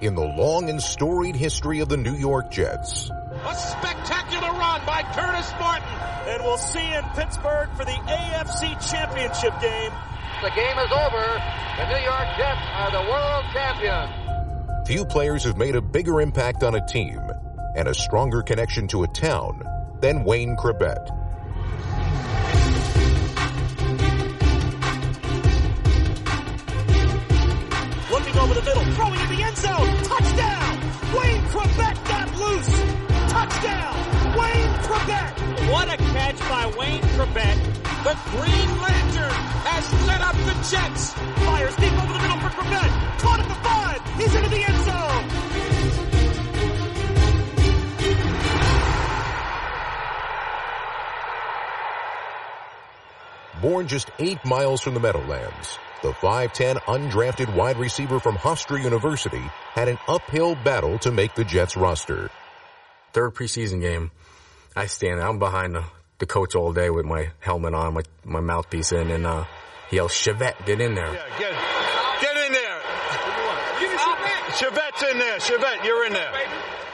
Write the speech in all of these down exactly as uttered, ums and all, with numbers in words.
in the long and storied history of the New York Jets. A spectacular run by Curtis Martin. And we'll see you in Pittsburgh for the A F C Championship game. The game is over. The New York Jets are the world champions. Few players have made a bigger impact on a team and a stronger connection to a town than Wayne Chrebet. Looking over the middle, throwing in the end zone. Touchdown! Wayne Chrebet got loose. Touchdown! Wayne Chrebet! What a catch by Wayne Chrebet. The Green Lantern has lit up the Jets. Fires deep over the middle for Chrebet. Caught at the five. He's into the end zone. Born just eight miles from the Meadowlands, the five ten undrafted wide receiver from Hofstra University had an uphill battle to make the Jets roster. Third preseason game, I stand there. I'm behind the, the coach all day with my helmet on, my, my mouthpiece in, and uh, he yells, Chrebet, get in there. Yeah, get, get in there. Chrebet's in there. Chrebet, you're in there.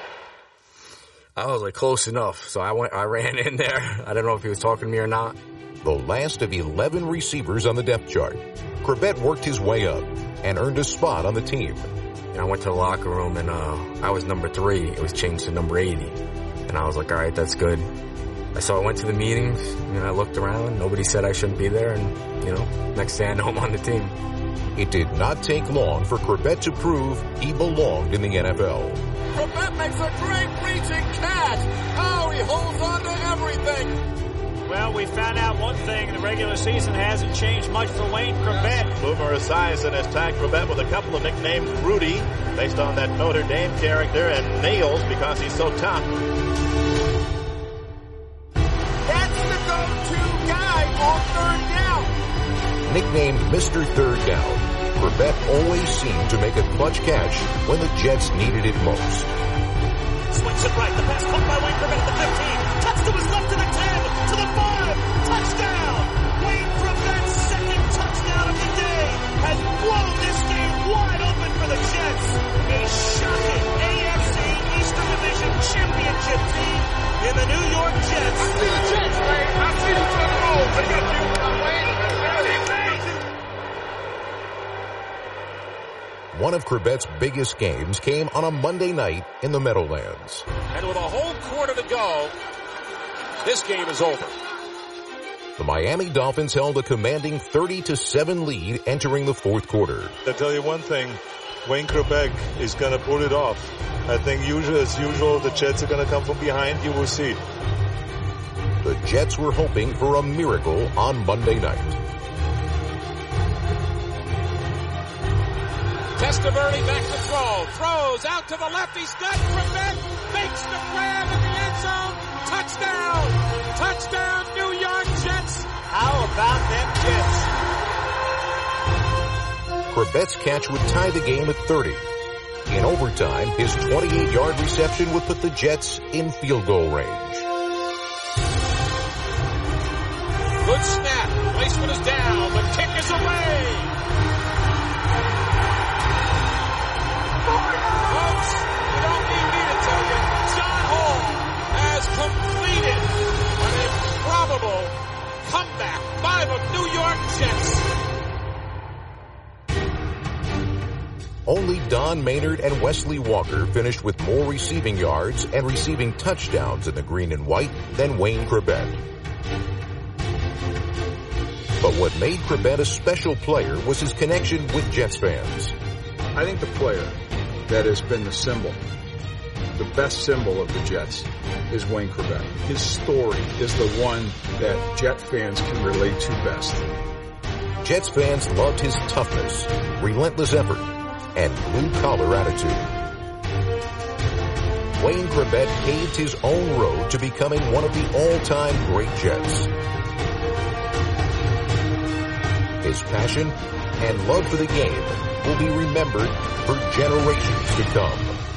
I was like, close enough. So I went, I ran in there. I don't know if he was talking to me or not. The last of eleven receivers on the depth chart, Chrebet worked his way up and earned a spot on the team. And I went to the locker room, and uh, I was number three. It was changed to number eighty. And I was like, all right, that's good. So I went to the meetings, and I looked around. Nobody said I shouldn't be there, and, you know, next day I know I'm on the team. It did not take long for Chrebet to prove he belonged in the N F L. Chrebet makes a great reaching catch. Oh, he holds on to everything. Well, we found out one thing. The regular season hasn't changed much for Wayne Chrebet. Boomer Esiason has tagged Chrebet with a couple of nicknames, Rudy, based on that Notre Dame character, and Nails because he's so tough. That's the go-to guy on third down. Nicknamed Mister Third Down, Chrebet always seemed to make a clutch catch when the Jets needed it most. Swings it right. The pass caught by Wayne Chrebet at the fifteen. Cuts to his left to the ten, to the five. Touchdown! Wayne Chrebet's second touchdown of the day has blown this game wide open for the Jets. A shocking A F C Eastern Division championship team in the New York Jets. I see the Jets, Wayne. I see the Jets. Oh, I got you, Wayne. One of Chrebet's biggest games came on a Monday night in the Meadowlands. And with a whole quarter to go, this game is over. The Miami Dolphins held a commanding thirty to seven lead entering the fourth quarter. I'll tell you one thing, Wayne Chrebet is going to pull it off. I think usually, as usual, the Jets are going to come from behind. You will see. The Jets were hoping for a miracle on Monday night. Testaverde back to throw. Throws out to the left. He's got Chrebet. Makes the grab in the end zone. Touchdown. Touchdown, New York Jets. How about them Jets? Chrebet's catch would tie the game at thirty. In overtime, his twenty-eight-yard reception would put the Jets in field goal range. Good snap. Placement is down. The kick is away. Folks, you don't need me to tell you, John Hall has completed an improbable comeback by the New York Jets. Only Don Maynard and Wesley Walker finished with more receiving yards and receiving touchdowns in the green and white than Wayne Chrebet. But what made Chrebet a special player was his connection with Jets fans. I think the player that has been the symbol, the best symbol of the Jets, is Wayne Chrebet. His story is the one that Jet fans can relate to best. Jets fans loved his toughness, relentless effort, and blue-collar attitude. Wayne Chrebet paved his own road to becoming one of the all-time great Jets. His passion and love for the game will be remembered for generations to come.